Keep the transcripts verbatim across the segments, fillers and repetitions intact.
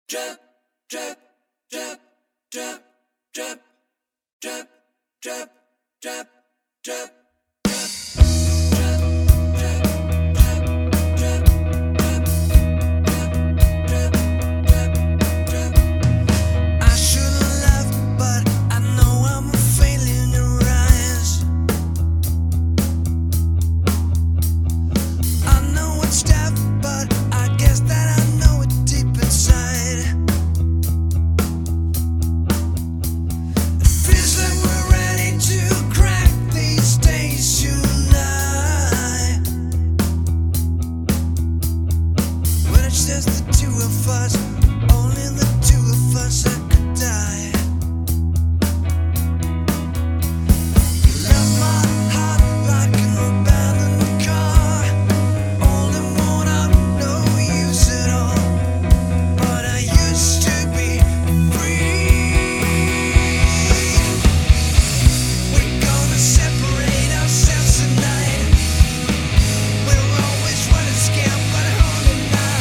drip, drip, drip, drip, drip, drip, drip, drip, drip. Just the two of us, only the two of us that could die. Left my heart like an abandoned car, all in worn out, no use at all. But I used to be free. We're gonna separate ourselves tonight. We're always running scared, but holding on.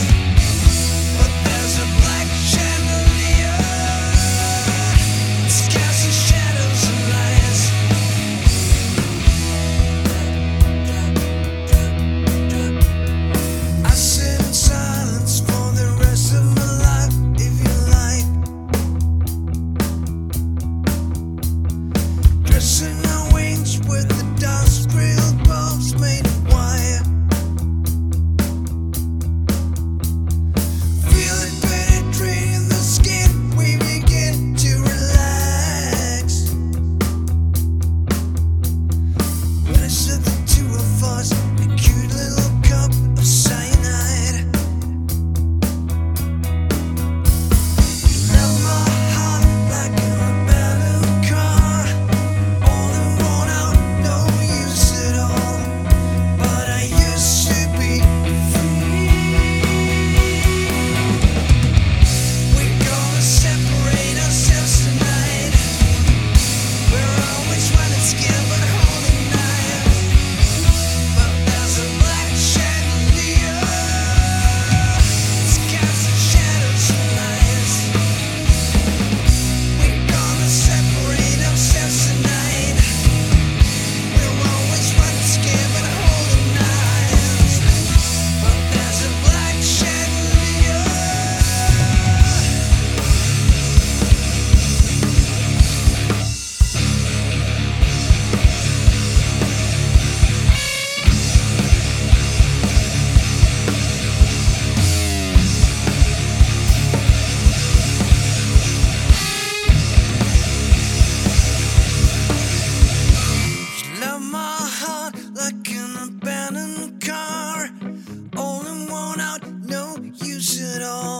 Like an abandoned car, all in worn out, no use at all.